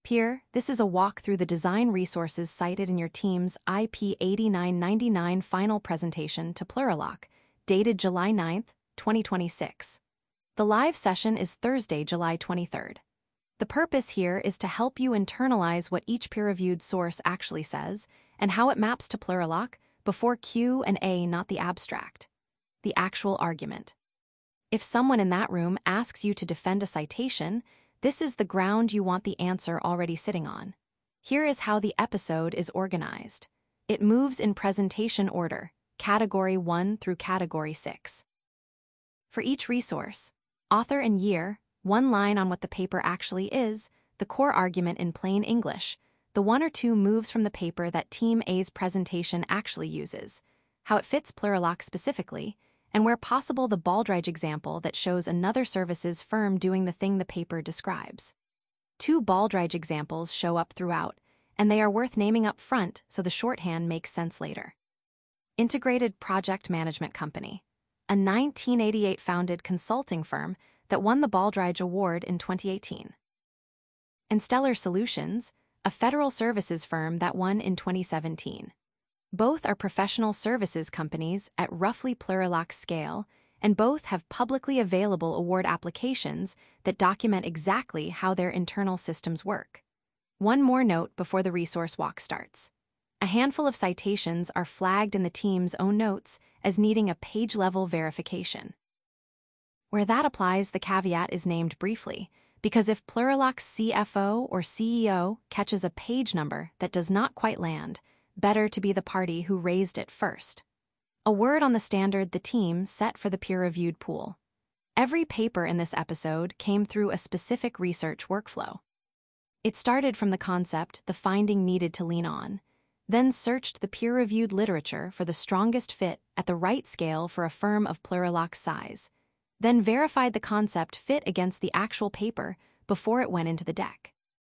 Peer, this is a walk through the design resources cited in your team's IP 8999 final presentation to Plurilock, dated July 9, 2026. The live session is Thursday, July 23rd. The purpose here is to help you internalize what each peer-reviewed source actually says and how it maps to Plurilock before Q&A, not the abstract. The actual argument. If someone in that room asks you to defend a citation, this is the ground you want the answer already sitting on. Here is how the episode is organized. It moves in presentation order, Category 1 through Category 6. For each resource, author and year, one line on what the paper actually is, the core argument in plain English, the one or two moves from the paper that Team A's presentation actually uses, how it fits Plurilock specifically, and where possible the Baldrige example that shows another services firm doing the thing the paper describes. 2 Baldrige examples show up throughout, and they are worth naming up front so the shorthand makes sense later. Integrated Project Management Company, a 1988 founded consulting firm that won the Baldrige Award in 2018. And Stellar Solutions, a federal services firm that won in 2017. Both are professional services companies at roughly Plurilock scale, and both have publicly available award applications that document exactly how their internal systems work. One more note before the resource walk starts. A handful of citations are flagged in the team's own notes as needing a page-level verification. Where that applies, the caveat is named briefly, because if Plurilock's CFO or CEO catches a page number that does not quite land, better to be the party who raised it first. A word on the standard the team set for the peer-reviewed pool. Every paper in this episode came through a specific research workflow. It started from the concept the finding needed to lean on, then searched the peer-reviewed literature for the strongest fit at the right scale for a firm of Plurilock's size, then verified the concept fit against the actual paper before it went into the deck.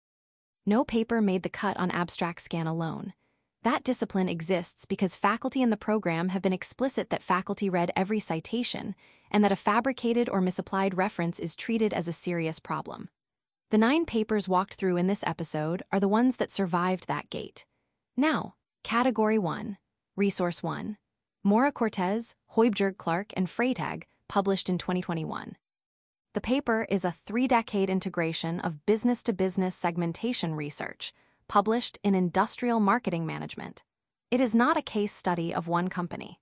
No paper made the cut on abstract scan alone. That discipline exists because faculty in the program have been explicit that faculty read every citation and that a fabricated or misapplied reference is treated as a serious problem. The 9 papers walked through in this episode are the ones that survived that gate. Now, Category 1, Resource 1, Mora Cortez, Hoibjerg Clark, and Freytag, published in 2021. The paper is a 3-decade integration of business-to-business segmentation research, published in Industrial Marketing Management. It is not a case study of one company.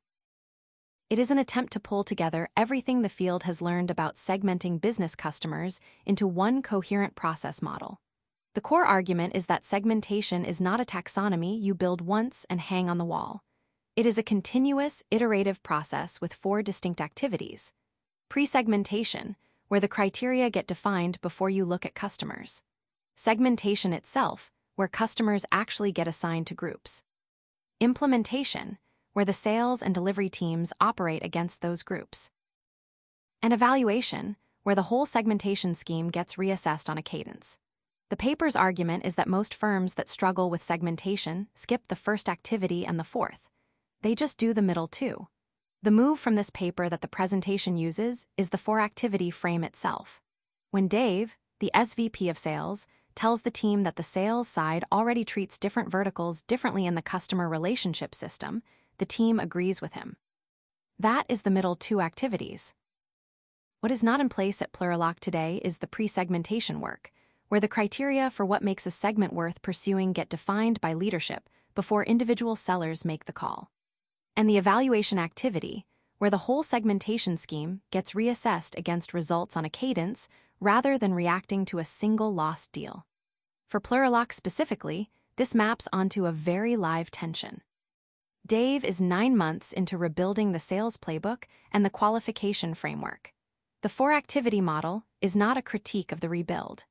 It is an attempt to pull together everything the field has learned about segmenting business customers into one coherent process model. The core argument is that segmentation is not a taxonomy you build once and hang on the wall. It is a continuous, iterative process with 4 distinct activities. Pre-segmentation, where the criteria get defined before you look at customers. Segmentation itself, where customers actually get assigned to groups. Implementation, where the sales and delivery teams operate against those groups. And evaluation, where the whole segmentation scheme gets reassessed on a cadence. The paper's argument is that most firms that struggle with segmentation skip the first activity and the fourth. They just do the middle 2. The move from this paper that the presentation uses is the 4-activity frame itself. When Dave, the SVP of sales, tells the team that the sales side already treats different verticals differently in the customer relationship system, the team agrees with him. That is the middle 2 activities. What is not in place at Plurilock today is the pre-segmentation work, where the criteria for what makes a segment worth pursuing get defined by leadership before individual sellers make the call. And the evaluation activity, where the whole segmentation scheme gets reassessed against results on a cadence rather than reacting to a single lost deal. For Plurilock specifically, this maps onto a very live tension. Dave is 9 months into rebuilding the sales playbook and the qualification framework. The 4-activity model is not a critique of the rebuild.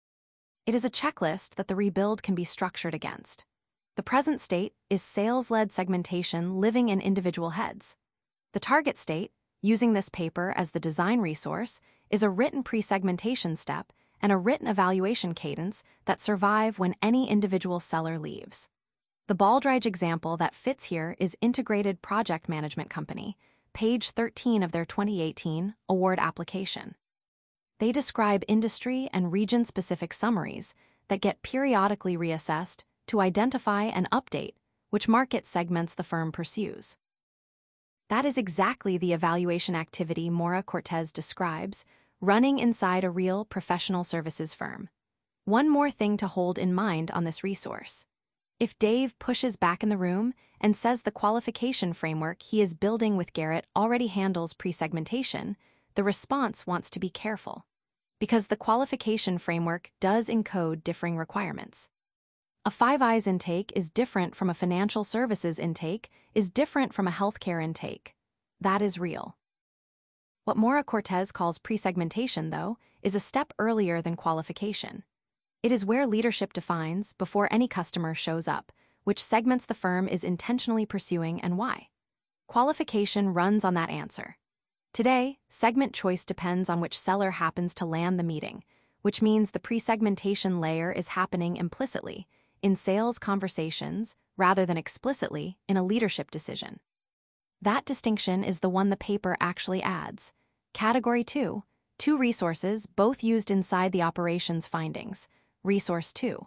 It is a checklist that the rebuild can be structured against. The present state is sales-led segmentation living in individual heads. The target state, using this paper as the design resource, is a written pre-segmentation step and a written evaluation cadence that survive when any individual seller leaves. The Baldrige example that fits here is Integrated Project Management Company, page 13 of their 2018 award application. They describe industry and region-specific summaries that get periodically reassessed to identify and update which market segments the firm pursues. That is exactly the evaluation activity Mora Cortez describes, running inside a real professional services firm. One more thing to hold in mind on this resource. If Dave pushes back in the room and says the qualification framework he is building with Garrett already handles pre-segmentation, the response wants to be careful, because the qualification framework does encode differing requirements. A Five Eyes intake is different from a financial services intake, is different from a healthcare intake. That is real. What Mora Cortez calls pre-segmentation, though, is a step earlier than qualification. It is where leadership defines, before any customer shows up, which segments the firm is intentionally pursuing and why. Qualification runs on that answer. Today, segment choice depends on which seller happens to land the meeting, which means the pre-segmentation layer is happening implicitly, in sales conversations, rather than explicitly in a leadership decision. That distinction is the one the paper actually adds. Category 2, two resources, both used inside the operations findings. Resource 2.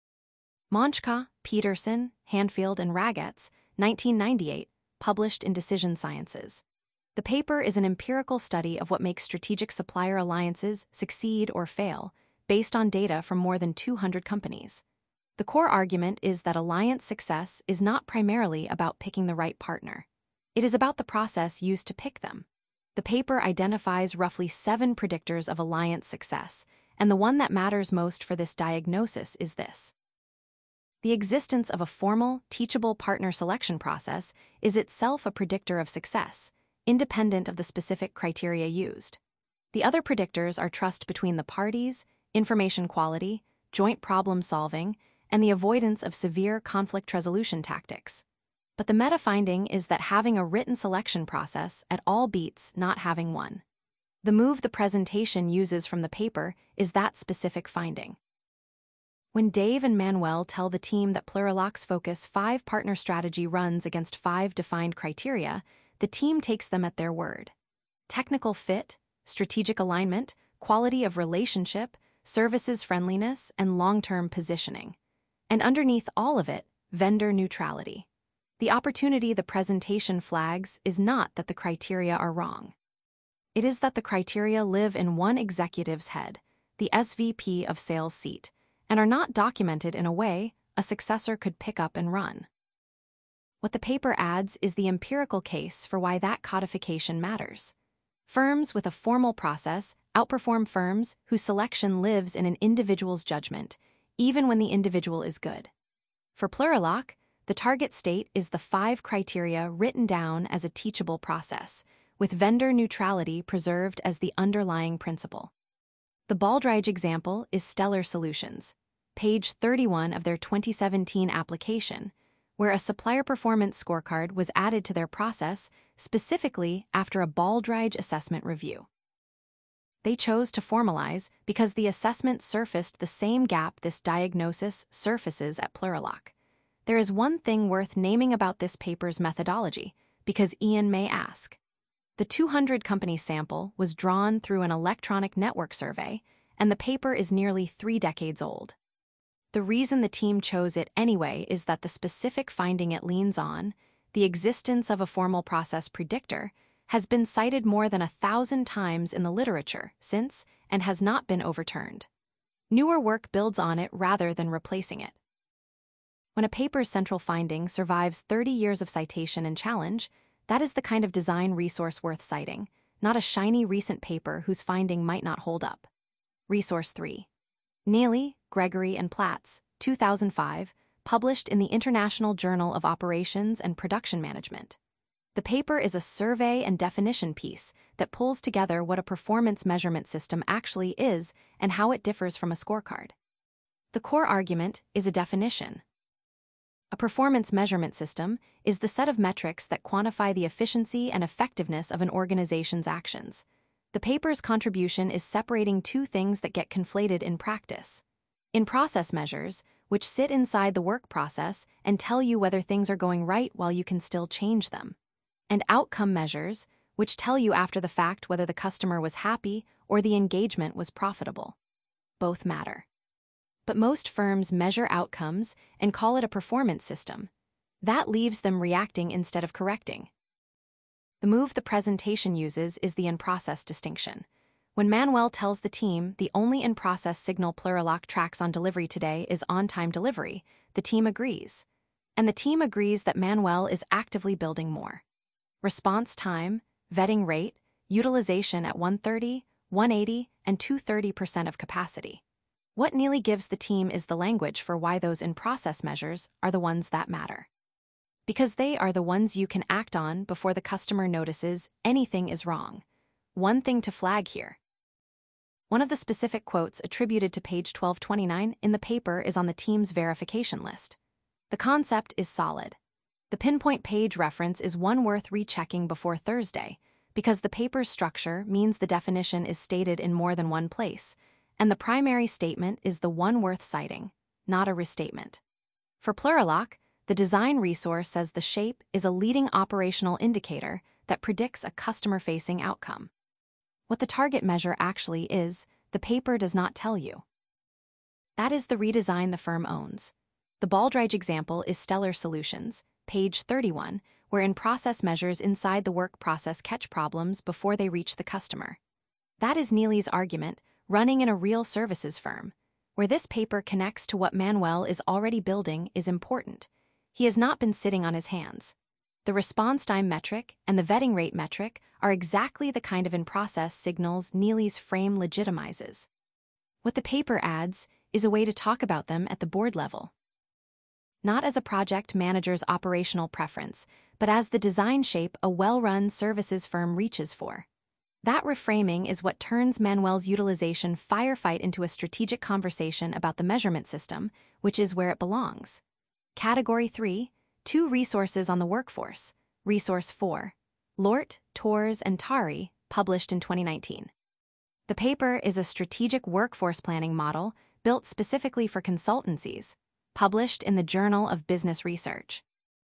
Monchka, Peterson, Hanfield, and Ragetz, 1998, published in Decision Sciences. The paper is an empirical study of what makes strategic supplier alliances succeed or fail, based on data from more than 200 companies. The core argument is that alliance success is not primarily about picking the right partner. It is about the process used to pick them. The paper identifies roughly 7 predictors of alliance success, and the one that matters most for this diagnosis is this. The existence of a formal, teachable partner selection process is itself a predictor of success, independent of the specific criteria used. The other predictors are trust between the parties, information quality, joint problem solving, and the avoidance of severe conflict resolution tactics. But the meta-finding is that having a written selection process at all beats not having one. The move the presentation uses from the paper is that specific finding. When Dave and Manuel tell the team that Plurilock's Focus 5 partner strategy runs against 5 defined criteria, the team takes them at their word. Technical fit, strategic alignment, quality of relationship, services friendliness, and long-term positioning. And underneath all of it, vendor neutrality. The opportunity the presentation flags is not that the criteria are wrong. It is that the criteria live in one executive's head, the SVP of sales seat, and are not documented in a way a successor could pick up and run. What the paper adds is the empirical case for why that codification matters. Firms with a formal process outperform firms whose selection lives in an individual's judgment, even when the individual is good. For Plurilock, the target state is the 5 criteria written down as a teachable process, with vendor neutrality preserved as the underlying principle. The Baldrige example is Stellar Solutions, page 31 of their 2017 application, where a supplier performance scorecard was added to their process specifically after a Baldrige assessment review. They chose to formalize because the assessment surfaced the same gap this diagnosis surfaces at Plurilock. There is one thing worth naming about this paper's methodology, because Ian may ask. The 200-company sample was drawn through an electronic network survey, and the paper is nearly 3 decades old. The reason the team chose it anyway is that the specific finding it leans on, the existence of a formal process predictor, has been cited more than 1,000 times in the literature since and has not been overturned. Newer work builds on it rather than replacing it. When a paper's central finding survives 30 years of citation and challenge, that is the kind of design resource worth citing, not a shiny recent paper whose finding might not hold up. Resource 3. Neely, Gregory, and Platts, 2005, published in the International Journal of Operations and Production Management. The paper is a survey and definition piece that pulls together what a performance measurement system actually is and how it differs from a scorecard. The core argument is a definition. A performance measurement system is the set of metrics that quantify the efficiency and effectiveness of an organization's actions. The paper's contribution is separating 2 things that get conflated in practice. In process measures, which sit inside the work process and tell you whether things are going right while you can still change them. And outcome measures, which tell you after the fact whether the customer was happy or the engagement was profitable. Both matter. But most firms measure outcomes and call it a performance system. That leaves them reacting instead of correcting. The move the presentation uses is the in-process distinction. When Manuel tells the team the only in-process signal Plurilock tracks on delivery today is on-time delivery, the team agrees. And the team agrees that Manuel is actively building more. Response time, vetting rate, utilization at 130, 180, and 230% of capacity. What Neely gives the team is the language for why those in-process measures are the ones that matter. Because they are the ones you can act on before the customer notices anything is wrong. One thing to flag here. One of the specific quotes attributed to page 1229 in the paper is on the team's verification list. The concept is solid. The pinpoint page reference is one worth rechecking before Thursday, because the paper's structure means the definition is stated in more than one place, and the primary statement is the one worth citing, not a restatement. For Plurilock, the design resource says the shape is a leading operational indicator that predicts a customer-facing outcome. What the target measure actually is, the paper does not tell you. That is the redesign the firm owns. The Baldrige example is Stellar Solutions, page 31, where in-process measures inside the work process catch problems before they reach the customer. That is Neely's argument, running in a real services firm. Where this paper connects to what Manuel is already building is important. He has not been sitting on his hands. The response time metric and the vetting rate metric are exactly the kind of in-process signals Neely's frame legitimizes. What the paper adds is a way to talk about them at the board level. Not as a project manager's operational preference, but as the design shape a well-run services firm reaches for. That reframing is what turns Manuel's utilization firefight into a strategic conversation about the measurement system, which is where it belongs. Category 3, 2 resources on the workforce. Resource 4, Lort, Torres, and Tari, published in 2019. The paper is a strategic workforce planning model built specifically for consultancies, published in the Journal of Business Research.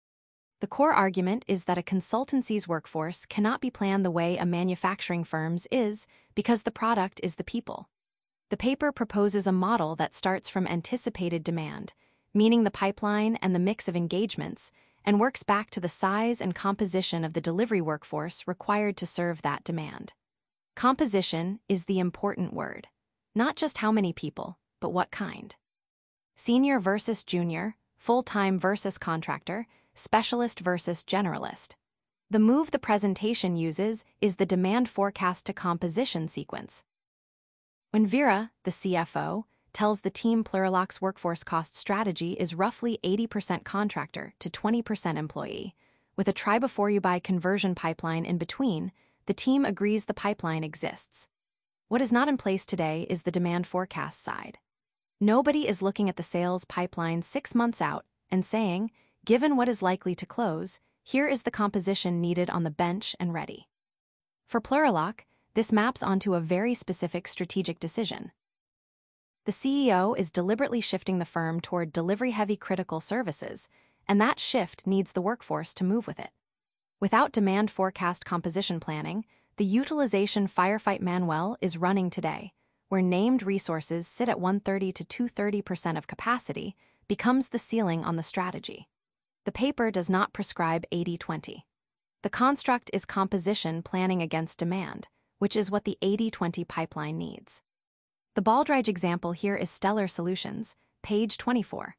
The core argument is that a consultancy's workforce cannot be planned the way a manufacturing firm's is because the product is the people. The paper proposes a model that starts from anticipated demand, meaning the pipeline and the mix of engagements, and works back to the size and composition of the delivery workforce required to serve that demand. Composition is the important word. Not just how many people, but what kind. Senior versus junior, full-time versus contractor, specialist versus generalist. The move the presentation uses is the demand forecast to composition sequence. When Vera, the CFO, tells the team Plurilock's workforce cost strategy is roughly 80% contractor to 20% employee, with a try-before-you-buy conversion pipeline in between, the team agrees the pipeline exists. What is not in place today is the demand forecast side. Nobody is looking at the sales pipeline 6 months out and saying, given what is likely to close, here is the composition needed on the bench and ready. For Plurilock, this maps onto a very specific strategic decision. The CEO is deliberately shifting the firm toward delivery-heavy critical services, and that shift needs the workforce to move with it. Without demand forecast composition planning, the utilization firefight Manuel is running today, where named resources sit at 130 to 230% of capacity, becomes the ceiling on the strategy. The paper does not prescribe 80-20. The construct is composition planning against demand, which is what the 80-20 pipeline needs. The Baldrige example here is Stellar Solutions, page 24.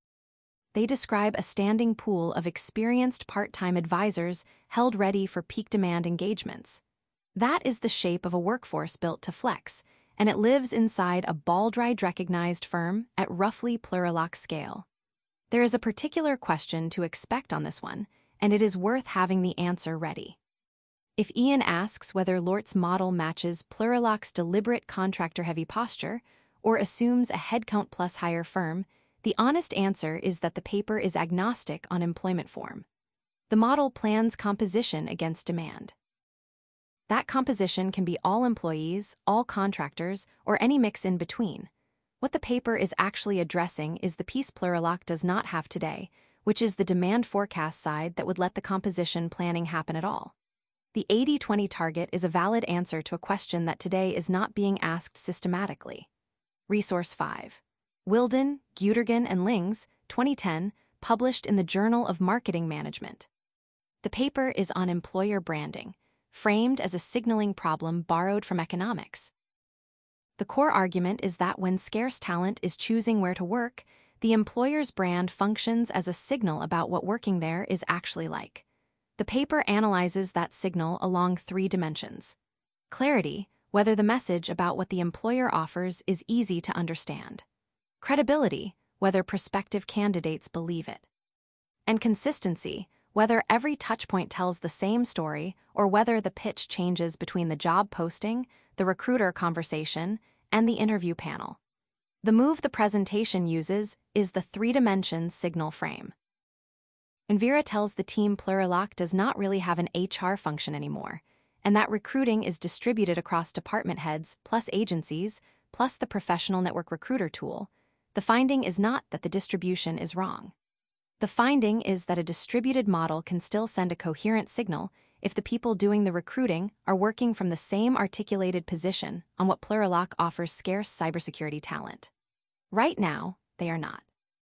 They describe a standing pool of experienced part-time advisors held ready for peak demand engagements. That is the shape of a workforce built to flex, and it lives inside a Baldrige-recognized firm at roughly Plurilock scale. There is a particular question to expect on this one, and it is worth having the answer ready. If Ian asks whether Lort's model matches Plurilock's deliberate contractor-heavy posture or assumes a headcount plus hire firm, the honest answer is that the paper is agnostic on employment form. The model plans composition against demand. That composition can be all employees, all contractors, or any mix in between. What the paper is actually addressing is the piece Plurilock does not have today, which is the demand forecast side that would let the composition planning happen at all. The 80-20 target is a valid answer to a question that today is not being asked systematically. Resource 5. Wilden, Gütergen, and Lings, 2010, published in the Journal of Marketing Management. The paper is on employer branding, framed as a signaling problem borrowed from economics. The core argument is that when scarce talent is choosing where to work, the employer's brand functions as a signal about what working there is actually like. The paper analyzes that signal along 3 dimensions. Clarity, whether the message about what the employer offers is easy to understand. Credibility, whether prospective candidates believe it. And consistency, whether every touchpoint tells the same story or whether the pitch changes between the job posting, the recruiter conversation, and the interview panel. The move the presentation uses is the 3-dimension signal frame. Envira tells the team Plurilock does not really have an HR function anymore, and that recruiting is distributed across department heads plus agencies plus the professional network recruiter tool. The finding is not that the distribution is wrong. The finding is that a distributed model can still send a coherent signal if the people doing the recruiting are working from the same articulated position on what Plurilock offers scarce cybersecurity talent. Right now, they are not.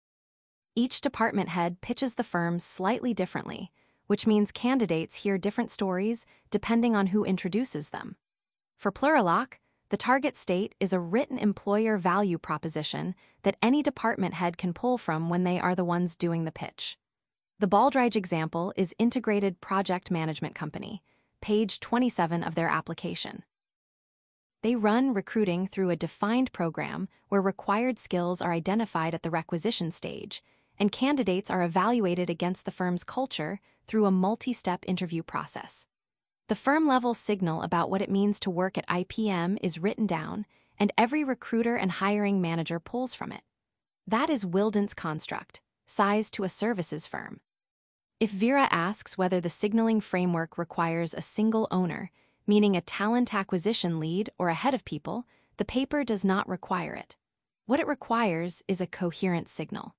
Each department head pitches the firm slightly differently, which means candidates hear different stories depending on who introduces them. For Plurilock, the target state is a written employer value proposition that any department head can pull from when they are the ones doing the pitch. The Baldrige example is Integrated Project Management Company, page 27 of their application. They run recruiting through a defined program where required skills are identified at the requisition stage, and candidates are evaluated against the firm's culture through a multi-step interview process. The firm-level signal about what it means to work at IPM is written down, and every recruiter and hiring manager pulls from it. That is Wilden's construct, sized to a services firm. If Vera asks whether the signaling framework requires a single owner, meaning a talent acquisition lead or a head of people, the paper does not require it. What it requires is a coherent signal.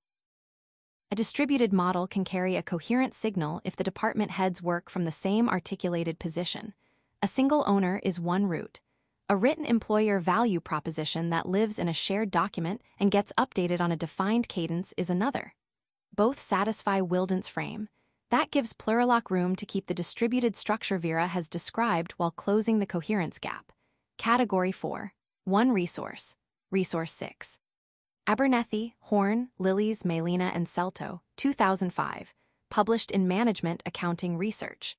A distributed model can carry a coherent signal if the department heads work from the same articulated position. A single owner is one route. A written employer value proposition that lives in a shared document and gets updated on a defined cadence is another. Both satisfy Wilden's frame. That gives Plurilock room to keep the distributed structure Vera has described while closing the coherence gap. Category 4. One resource. Resource 6. Abernethy, Horn, Lillies, Melina, and Celto, 2005, published in Management Accounting Research.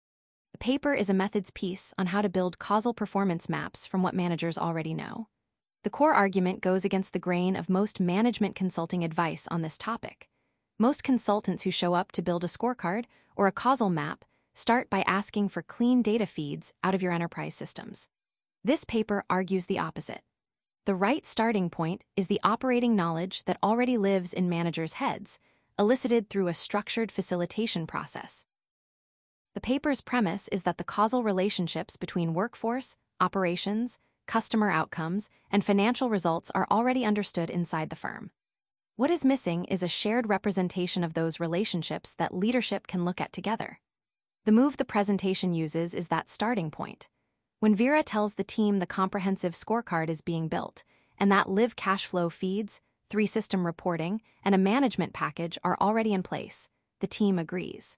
The paper is a methods piece on how to build causal performance maps from what managers already know. The core argument goes against the grain of most management consulting advice on this topic. Most consultants who show up to build a scorecard or a causal map start by asking for clean data feeds out of your enterprise systems. This paper argues the opposite. The right starting point is the operating knowledge that already lives in managers' heads, elicited through a structured facilitation process. The paper's premise is that the causal relationships between workforce, operations, customer outcomes, and financial results are already understood inside the firm. What is missing is a shared representation of those relationships that leadership can look at together. The move the presentation uses is that starting point. When Vera tells the team the comprehensive scorecard is being built, and that live cash flow feeds, 3-system reporting, and a management package are already in place, the team agrees.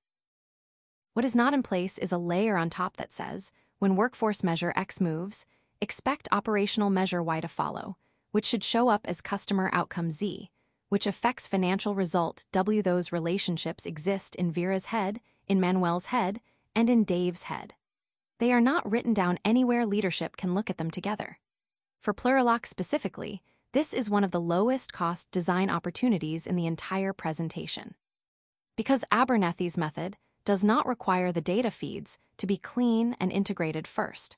What is not in place is a layer on top that says, when workforce measure X moves, expect operational measure Y to follow, which should show up as customer outcome Z, which affects financial result W. Those relationships exist in Vera's head, in Manuel's head, and in Dave's head. They are not written down anywhere leadership can look at them together. For Plurilock specifically, this is one of the lowest cost design opportunities in the entire presentation. Because Abernethy's method does not require the data feeds to be clean and integrated first.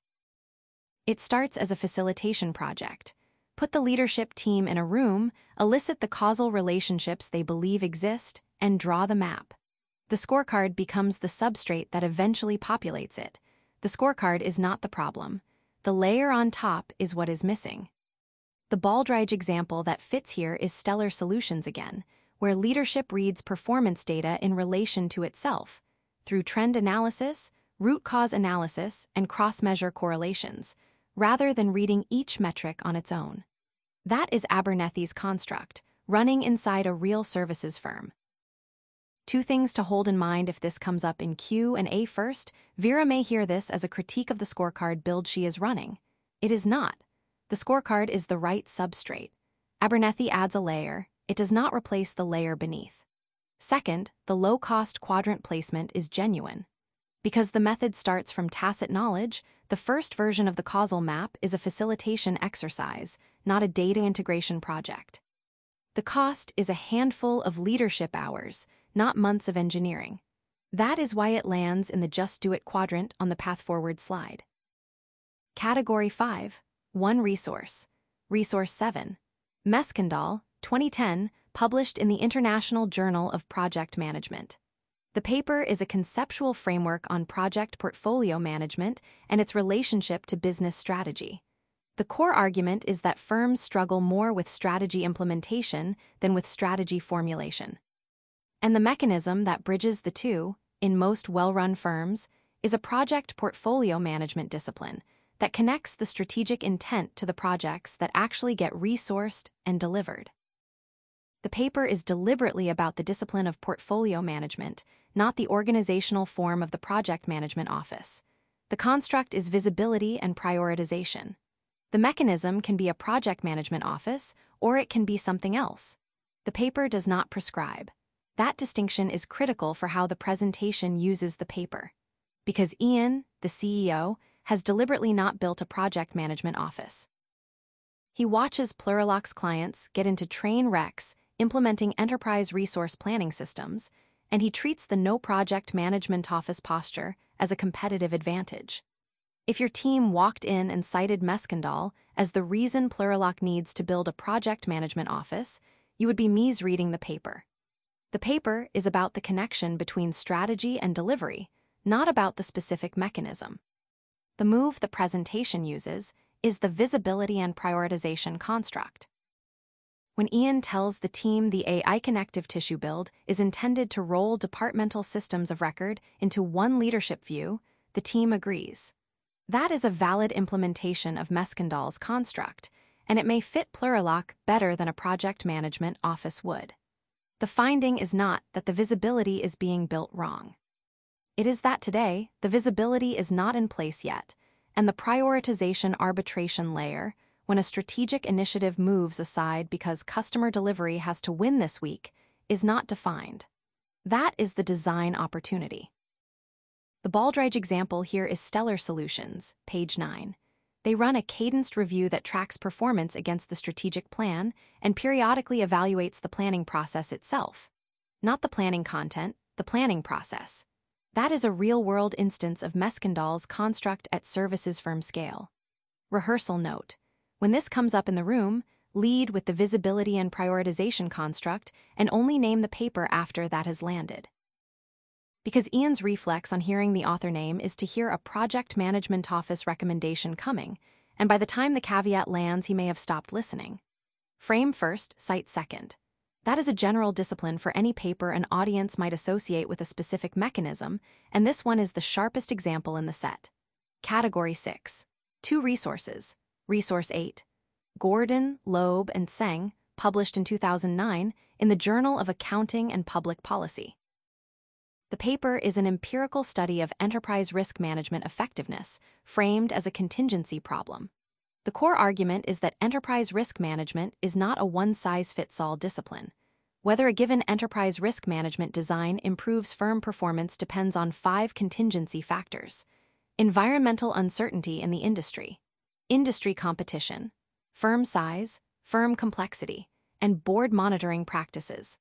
It starts as a facilitation project. Put the leadership team in a room, elicit the causal relationships they believe exist, and draw the map. The scorecard becomes the substrate that eventually populates it. The scorecard is not the problem. The layer on top is what is missing. The Baldrige example that fits here is Stellar Solutions again, where leadership reads performance data in relation to itself, through trend analysis, root cause analysis, and cross-measure correlations, rather than reading each metric on its own. That is Abernethy's construct, running inside a real services firm. Two things to hold in mind if this comes up in Q&A. First, Vera may hear this as a critique of the scorecard build she is running. It is not. The scorecard is the right substrate. Abernethy adds a layer. It does not replace the layer beneath. Second, the low-cost quadrant placement is genuine. Because the method starts from tacit knowledge, the first version of the causal map is a facilitation exercise, not a data integration project. The cost is a handful of leadership hours, not months of engineering. That is why it lands in the Just Do It quadrant on the Path Forward slide. Category 5. One resource. Resource 7. Meskendal, 2010, published in the International Journal of Project Management. The paper is a conceptual framework on project portfolio management and its relationship to business strategy. The core argument is that firms struggle more with strategy implementation than with strategy formulation. And the mechanism that bridges the two, in most well-run firms, is a project portfolio management discipline that connects the strategic intent to the projects that actually get resourced and delivered. The paper is deliberately about the discipline of portfolio management, not the organizational form of the project management office. The construct is visibility and prioritization. The mechanism can be a project management office, or it can be something else. The paper does not prescribe. That distinction is critical for how the presentation uses the paper. Because Ian, the CEO, has deliberately not built a project management office. He watches Plurilock's clients get into train wrecks implementing enterprise resource planning systems, and he treats the no project management office posture as a competitive advantage. If your team walked in and cited Meskendal as the reason Plurilock needs to build a project management office, you would be misreading the paper. The paper is about the connection between strategy and delivery, not about the specific mechanism. The move the presentation uses is the visibility and prioritization construct. When Ian tells the team the AI connective tissue build is intended to roll departmental systems of record into one leadership view, the team agrees. That is a valid implementation of Meskendal's construct, and it may fit Plurilock better than a project management office would. The finding is not that the visibility is being built wrong. It is that today, the visibility is not in place yet, and the prioritization arbitration layer, when a strategic initiative moves aside because customer delivery has to win this week, is not defined. That is the design opportunity. The Baldrige example here is Stellar Solutions, page 9. They run a cadenced review that tracks performance against the strategic plan and periodically evaluates the planning process itself. Not the planning content, the planning process. That is a real-world instance of Meskendal's construct at services firm scale. Rehearsal note. When this comes up in the room, lead with the visibility and prioritization construct and only name the paper after that has landed. Because Ian's reflex on hearing the author name is to hear a project management office recommendation coming, and by the time the caveat lands he may have stopped listening. Frame first, cite second. That is a general discipline for any paper an audience might associate with a specific mechanism, and this one is the sharpest example in the set. Category 6. Two resources. Resource 8. Gordon, Loeb, and Seng, published in 2009 in the Journal of Accounting and Public Policy. The paper is an empirical study of enterprise risk management effectiveness, framed as a contingency problem. The core argument is that enterprise risk management is not a one-size-fits-all discipline. Whether a given enterprise risk management design improves firm performance depends on 5 contingency factors: environmental uncertainty in the industry, industry competition, firm size, firm complexity, and board monitoring practices.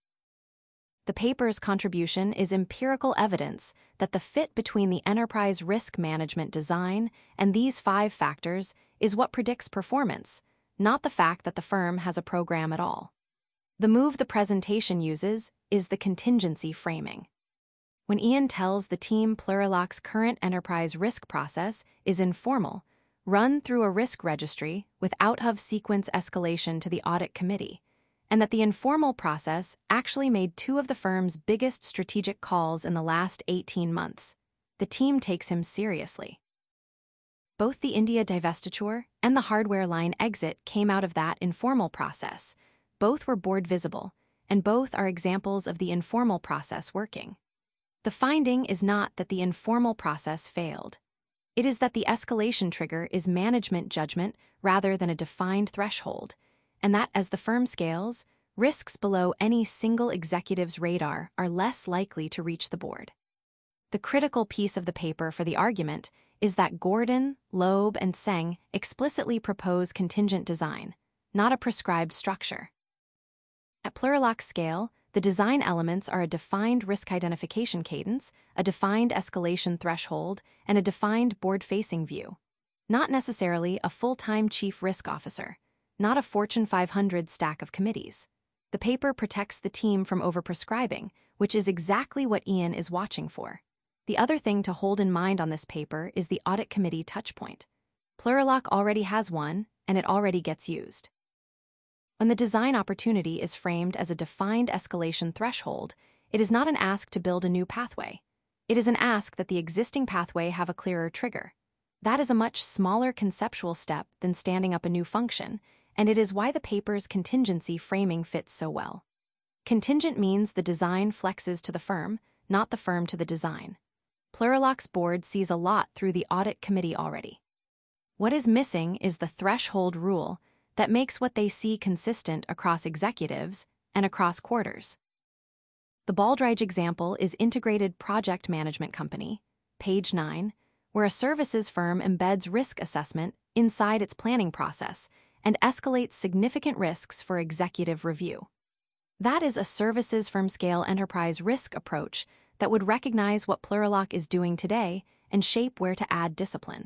The paper's contribution is empirical evidence that the fit between the enterprise risk management design and these 5 factors is what predicts performance, not the fact that the firm has a program at all. The move the presentation uses is the contingency framing. When Ian tells the team Plurilock's current enterprise risk process is informal, run through a risk registry with out-of sequence escalation to the audit committee, and that the informal process actually made 2 of the firm's biggest strategic calls in the last 18 months, the team takes him seriously. Both the India divestiture and the hardware line exit came out of that informal process. Both were board visible, and both are examples of the informal process working. The finding is not that the informal process failed. It is that the escalation trigger is management judgment rather than a defined threshold, and that as the firm scales, risks below any single executive's radar are less likely to reach the board. The critical piece of the paper for the argument is that Gordon, Loeb, and Seng explicitly propose contingent design, not a prescribed structure. At Plurilock's scale, the design elements are a defined risk identification cadence, a defined escalation threshold, and a defined board-facing view. Not necessarily a full-time chief risk officer, not a Fortune 500 stack of committees. The paper protects the team from overprescribing, which is exactly what Ian is watching for. The other thing to hold in mind on this paper is the audit committee touchpoint. Plurilock already has one, and it already gets used. When the design opportunity is framed as a defined escalation threshold, it is not an ask to build a new pathway. It is an ask that the existing pathway have a clearer trigger. That is a much smaller conceptual step than standing up a new function, and it is why the paper's contingency framing fits so well. Contingent means the design flexes to the firm, not the firm to the design. Plurilock's board sees a lot through the audit committee already. What is missing is the threshold rule that makes what they see consistent across executives and across quarters. The Baldrige example is Integrated Project Management Company, page 9, where a services firm embeds risk assessment inside its planning process and escalates significant risks for executive review. That is a services firm-scale enterprise risk approach that would recognize what Plurilock is doing today and shape where to add discipline.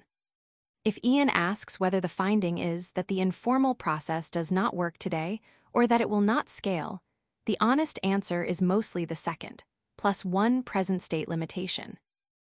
If Ian asks whether the finding is that the informal process does not work today or that it will not scale, the honest answer is mostly the second, plus one present state limitation.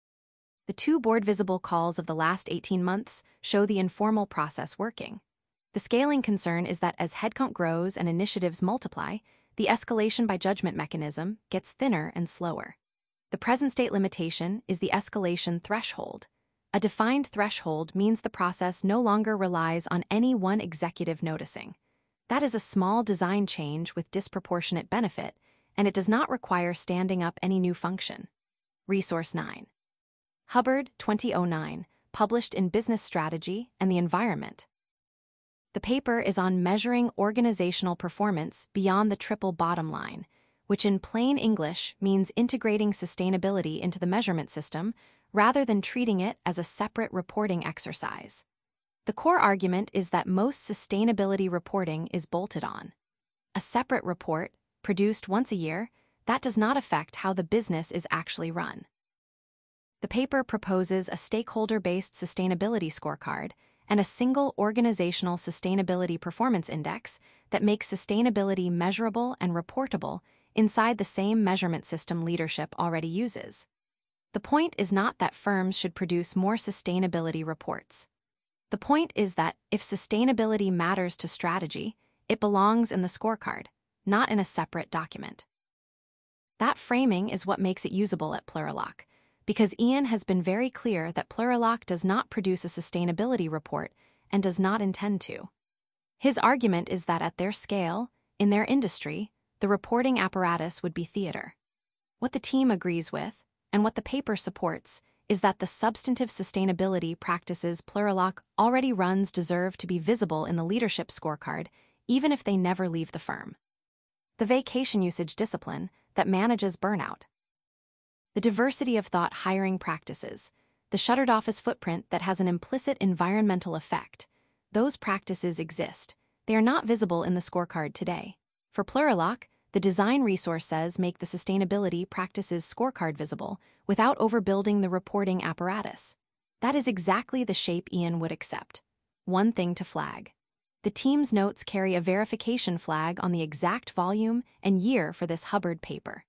The two board-visible calls of the last 18 months show the informal process working. The scaling concern is that as headcount grows and initiatives multiply, the escalation by judgment mechanism gets thinner and slower. The present state limitation is the escalation threshold. A defined threshold means the process no longer relies on any one executive noticing. That is a small design change with disproportionate benefit, and it does not require standing up any new function. Resource 9. Hubbard, 2009, published in Business Strategy and the Environment. The paper is on measuring organizational performance beyond the triple bottom line, which in plain English means integrating sustainability into the measurement system rather than treating it as a separate reporting exercise. The core argument is that most sustainability reporting is bolted on. A separate report, produced once a year, that does not affect how the business is actually run. The paper proposes a stakeholder-based sustainability scorecard and a single organizational sustainability performance index that makes sustainability measurable and reportable inside the same measurement system leadership already uses. The point is not that firms should produce more sustainability reports. The point is that if sustainability matters to strategy, it belongs in the scorecard, not in a separate document. That framing is what makes it usable at Plurilock, because Ian has been very clear that Plurilock does not produce a sustainability report and does not intend to. His argument is that at their scale, in their industry, the reporting apparatus would be theater. What the team agrees with, and what the paper supports, is that the substantive sustainability practices Plurilock already runs deserve to be visible in the leadership scorecard, even if they never leave the firm. The vacation usage discipline that manages burnout. The diversity of thought hiring practices, the shuttered office footprint that has an implicit environmental effect. Those practices exist. They are not visible in the scorecard today. For Plurilock, the design resource says make the sustainability practices scorecard visible without overbuilding the reporting apparatus. That is exactly the shape Ian would accept. One thing to flag. The team's notes carry a verification flag on the exact volume and year for this Hubbard paper.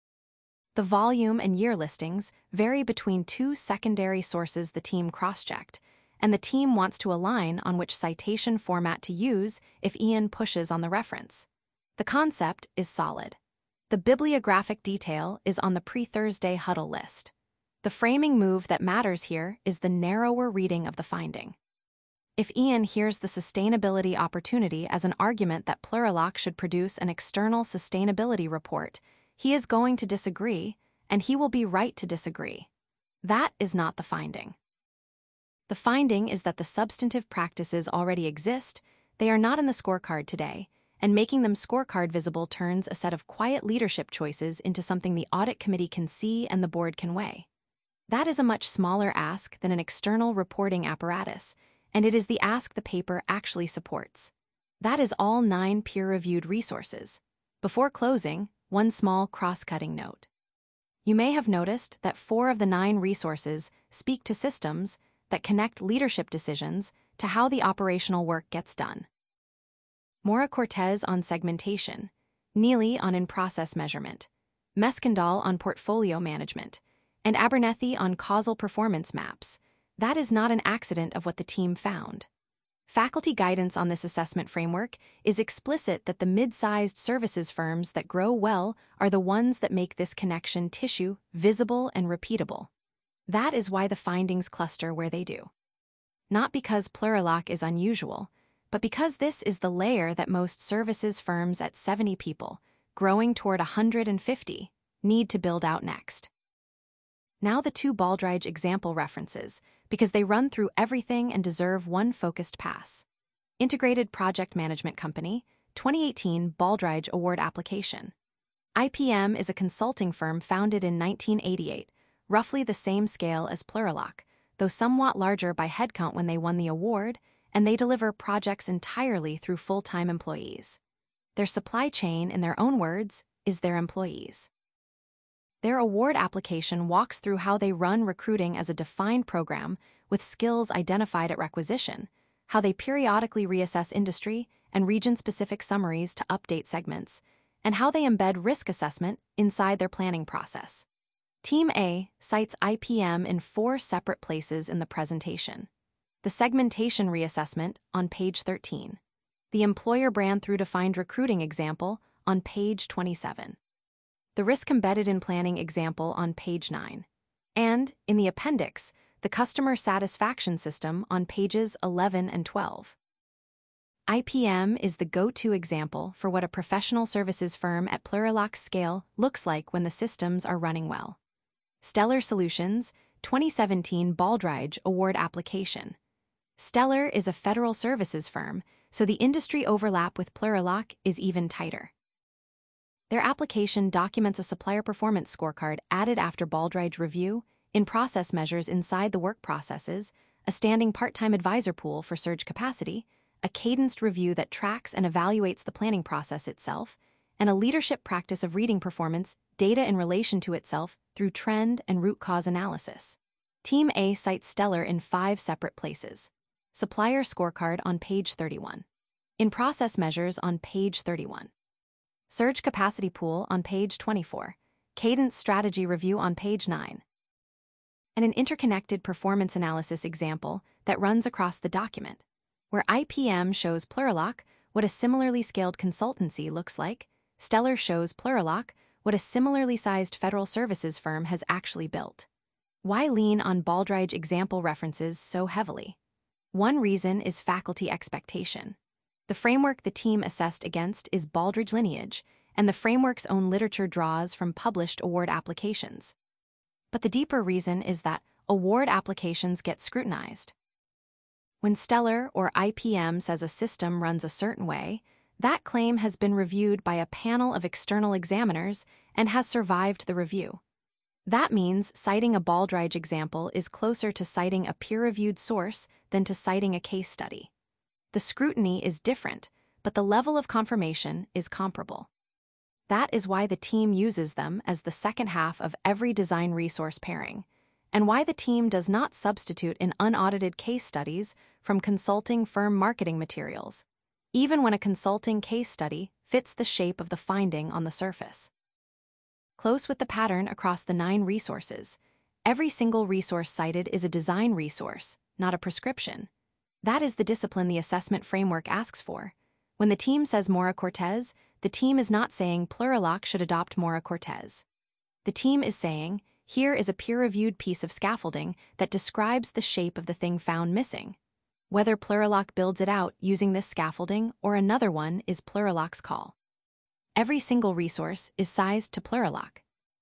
The volume and year listings vary between two secondary sources the team cross-checked, and the team wants to align on which citation format to use if Ian pushes on the reference. The concept is solid. The bibliographic detail is on the pre-Thursday huddle list. The framing move that matters here is the narrower reading of the finding. If Ian hears the sustainability opportunity as an argument that Plurilock should produce an external sustainability report, he is going to disagree, and he will be right to disagree. That is not the finding. The finding is that the substantive practices already exist, they are not in the scorecard today, and making them scorecard visible turns a set of quiet leadership choices into something the audit committee can see and the board can weigh. That is a much smaller ask than an external reporting apparatus, and it is the ask the paper actually supports. That is all 9 peer-reviewed resources. Before closing, one small cross-cutting note. You may have noticed that 4 of the 9 resources speak to systems that connect leadership decisions to how the operational work gets done. Mora Cortez on segmentation, Neely on in-process measurement, Meskendal on portfolio management, and Abernethy on causal performance maps. That is not an accident of what the team found. Faculty guidance on this assessment framework is explicit that the mid-sized services firms that grow well are the ones that make this connection tissue visible and repeatable. That is why the findings cluster where they do. Not because Plurilock is unusual, but because this is the layer that most services firms at 70 people, growing toward 150, need to build out next. Now the 2 Baldrige example references, because they run through everything and deserve one focused pass. Integrated Project Management Company, 2018 Baldrige Award Application. IPM is a consulting firm founded in 1988, roughly the same scale as Plurilock, though somewhat larger by headcount when they won the award, and they deliver projects entirely through full-time employees. Their supply chain, in their own words, is their employees. Their award application walks through how they run recruiting as a defined program with skills identified at requisition, how they periodically reassess industry and region-specific summaries to update segments, and how they embed risk assessment inside their planning process. Team A cites IPM in 4 separate places in the presentation. The segmentation reassessment on page 13. The employer brand through defined recruiting example on page 27. The risk embedded in planning example on page 9. And, in the appendix, the customer satisfaction system on pages 11 and 12. IPM is the go-to example for what a professional services firm at Plurilock's scale looks like when the systems are running well. Stellar Solutions, 2017 Baldrige Award Application. Stellar is a federal services firm, so the industry overlap with Plurilock is even tighter. Their application documents a supplier performance scorecard added after Baldrige review, in-process measures inside the work processes, a standing part-time advisor pool for surge capacity, a cadenced review that tracks and evaluates the planning process itself, and a leadership practice of reading performance data in relation to itself through trend and root cause analysis. Team A cites Stellar in 5 separate places. Supplier scorecard on page 31. In-process measures on page 31. Surge capacity pool on page 24. Cadence strategy review on page 9. And an interconnected performance analysis example that runs across the document, where IPM shows Plurilock what a similarly scaled consultancy looks like, Stellar shows Plurilock what a similarly sized federal services firm has actually built. Why lean on Baldrige example references so heavily? One reason is faculty expectation. The framework the team assessed against is Baldrige lineage, and the framework's own literature draws from published award applications. But the deeper reason is that award applications get scrutinized. When Stellar or IPM says a system runs a certain way, that claim has been reviewed by a panel of external examiners and has survived the review. That means citing a Baldrige example is closer to citing a peer-reviewed source than to citing a case study. The scrutiny is different, but the level of confirmation is comparable. That is why the team uses them as the second half of every design resource pairing, and why the team does not substitute in unaudited case studies from consulting firm marketing materials, even when a consulting case study fits the shape of the finding on the surface. Close with the pattern across the 9 resources, every single resource cited is a design resource, not a prescription. That is the discipline the assessment framework asks for. When the team says Mora Cortez, the team is not saying Plurilock should adopt Mora Cortez. The team is saying, Here is a peer-reviewed piece of scaffolding that describes the shape of the thing found missing. Whether Plurilock builds it out using this scaffolding or another one is Plurilock's call. Every single resource is sized to Plurilock.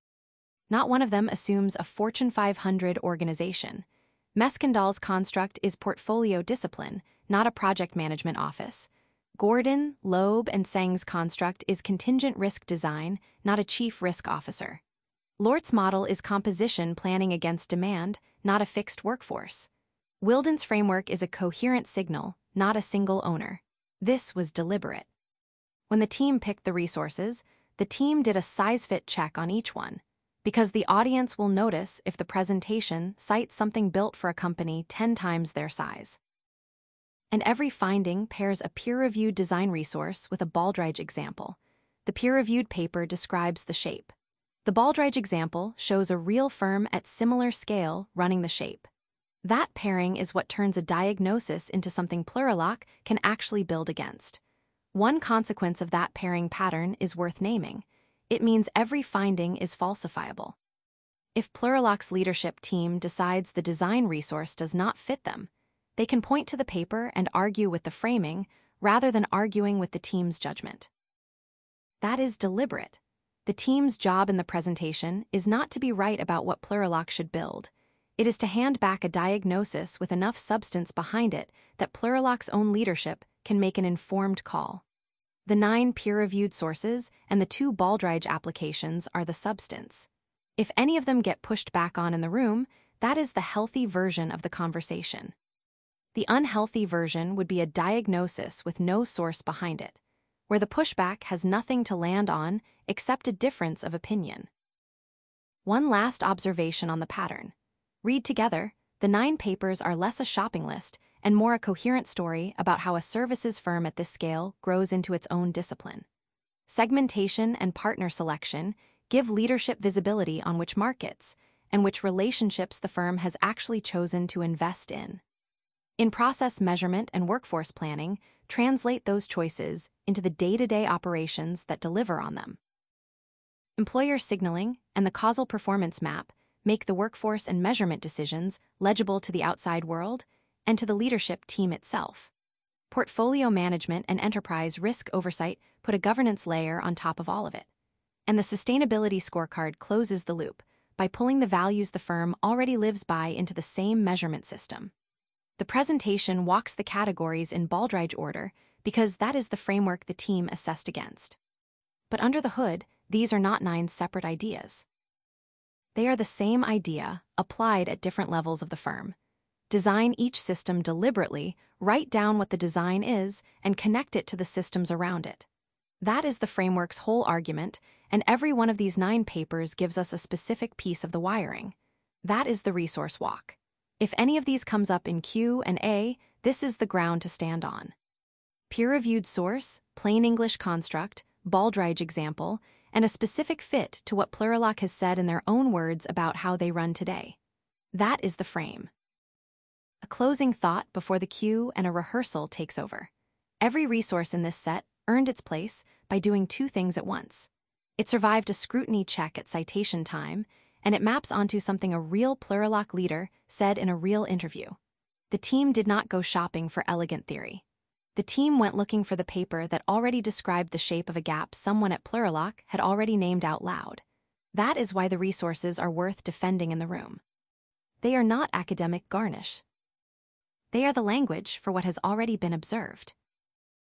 Not one of them assumes a Fortune 500 organization. Meskendal's construct is portfolio discipline, not a project management office. Gordon, Loeb, and Seng's construct is contingent risk design, not a chief risk officer. Lort's model is composition planning against demand, not a fixed workforce. Wilden's framework is a coherent signal, not a single owner. This was deliberate. When the team picked the resources, the team did a size-fit check on each one, because the audience will notice if the presentation cites something built for a company 10 times their size. And every finding pairs a peer-reviewed design resource with a Baldrige example. The peer-reviewed paper describes the shape. The Baldrige example shows a real firm at similar scale running the shape. That pairing is what turns a diagnosis into something Plurilock can actually build against. One consequence of that pairing pattern is worth naming. It means every finding is falsifiable. If Plurilock's leadership team decides the design resource does not fit them, they can point to the paper and argue with the framing rather than arguing with the team's judgment. That is deliberate. The team's job in the presentation is not to be right about what Plurilock should build. It is to hand back a diagnosis with enough substance behind it that Plurilock's own leadership can make an informed call. The 9 peer-reviewed sources and the 2 Baldrige applications are the substance. If any of them get pushed back on in the room, that is the healthy version of the conversation. The unhealthy version would be a diagnosis with no source behind it, where the pushback has nothing to land on except a difference of opinion. One last observation on the pattern. Read together, the 9 papers are less a shopping list and more a coherent story about how a services firm at this scale grows into its own discipline. Segmentation and partner selection give leadership visibility on which markets and which relationships the firm has actually chosen to invest in. In process measurement and workforce planning, translate those choices into the day-to-day operations that deliver on them. Employer signaling and the causal performance map make the workforce and measurement decisions legible to the outside world and to the leadership team itself. Portfolio management and enterprise risk oversight put a governance layer on top of all of it. And the sustainability scorecard closes the loop by pulling the values the firm already lives by into the same measurement system. The presentation walks the categories in Baldrige order because that is the framework the team assessed against. But under the hood, these are not 9 separate ideas. They are the same idea, applied at different levels of the firm. Design each system deliberately, write down what the design is, and connect it to the systems around it. That is the framework's whole argument, and every one of these 9 papers gives us a specific piece of the wiring. That is the resource walk. If any of these comes up in Q and A, this is the ground to stand on. Peer-reviewed source, plain English construct, Baldrige example, and a specific fit to what Plurilock has said in their own words about how they run today. That is the frame. A closing thought before the cue and a rehearsal takes over. Every resource in this set earned its place by doing 2 things at once. It survived a scrutiny check at citation time, and it maps onto something a real Plurilock leader said in a real interview. The team did not go shopping for elegant theory. The team went looking for the paper that already described the shape of a gap someone at Plurilock had already named out loud. That is why the resources are worth defending in the room. They are not academic garnish. They are the language for what has already been observed.